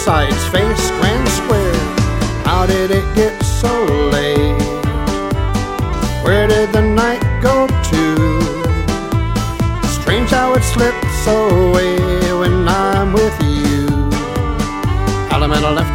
sides face grand square. How did it get so late? Where did the night go to? Strange how it slips away when I'm with you. Alameda left